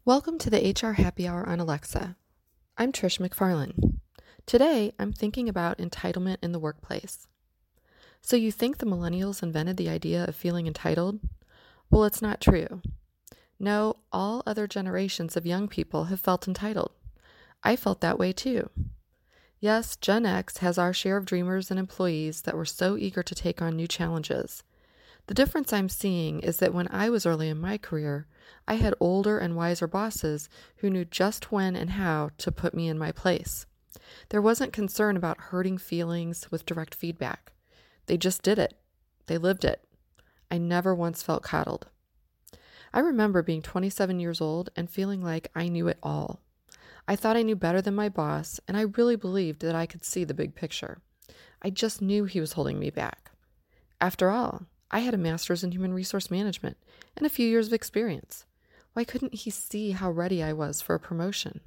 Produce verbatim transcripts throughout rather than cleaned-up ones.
Welcome to the H R Happy Hour on Alexa. I'm Trish McFarlane. Today, I'm thinking about entitlement in the workplace. So you think the millennials invented the idea of feeling entitled? Well, it's not true. No, all other generations of young people have felt entitled. I felt that way too. Yes, Gen X has our share of dreamers and employees that were so eager to take on new challenges. The difference I'm seeing is that when I was early in my career, I had older and wiser bosses who knew just when and how to put me in my place. There wasn't concern about hurting feelings with direct feedback. They just did it. They lived it. I never once felt coddled. I remember being twenty-seven years old and feeling like I knew it all. I thought I knew better than my boss, and I really believed that I could see the big picture. I just knew he was holding me back. After all, I had a master's in human resource management and a few years of experience. Why couldn't he see how ready I was for a promotion?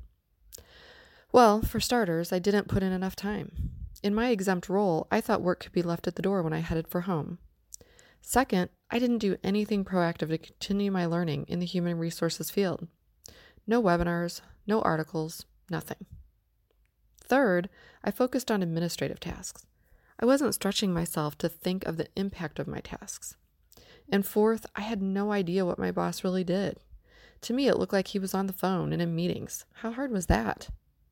Well, for starters, I didn't put in enough time. In my exempt role, I thought work could be left at the door when I headed for home. Second, I didn't do anything proactive to continue my learning in the human resources field. No webinars, no articles, nothing. Third, I focused on administrative tasks. I wasn't stretching myself to think of the impact of my tasks. And fourth, I had no idea what my boss really did. To me, it looked like he was on the phone and in meetings. How hard was that?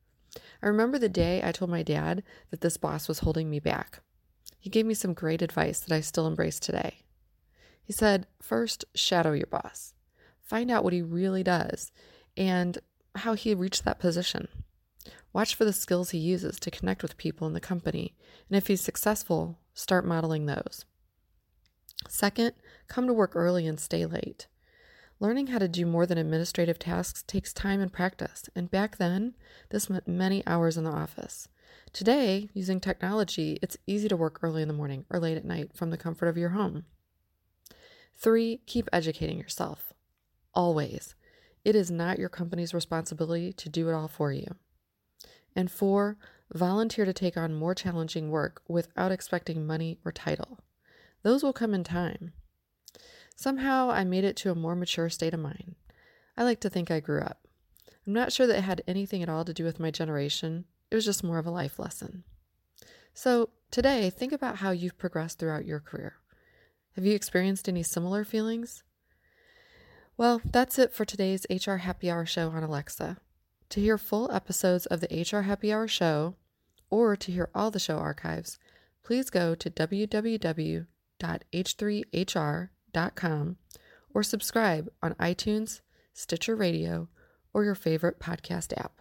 I remember the day I told my dad that this boss was holding me back. He gave me some great advice that I still embrace today. He said, first, shadow your boss. Find out what he really does and how he reached that position. Watch for the skills he uses to connect with people in the company, and if he's successful, start modeling those. Second, come to work early and stay late. Learning how to do more than administrative tasks takes time and practice, and back then, this meant many hours in the office. Today, using technology, it's easy to work early in the morning or late at night from the comfort of your home. Three, keep educating yourself. Always. It is not your company's responsibility to do it all for you. And four, volunteer to take on more challenging work without expecting money or title. Those will come in time. Somehow I made it to a more mature state of mind. I like to think I grew up. I'm not sure that it had anything at all to do with my generation. It was just more of a life lesson. So today, think about how you've progressed throughout your career. Have you experienced any similar feelings? Well, that's it for today's H R Happy Hour show on Alexa. To hear full episodes of the H R Happy Hour show, or to hear all the show archives, please go to w w w dot h three h r dot com or subscribe on iTunes, Stitcher Radio, or your favorite podcast app.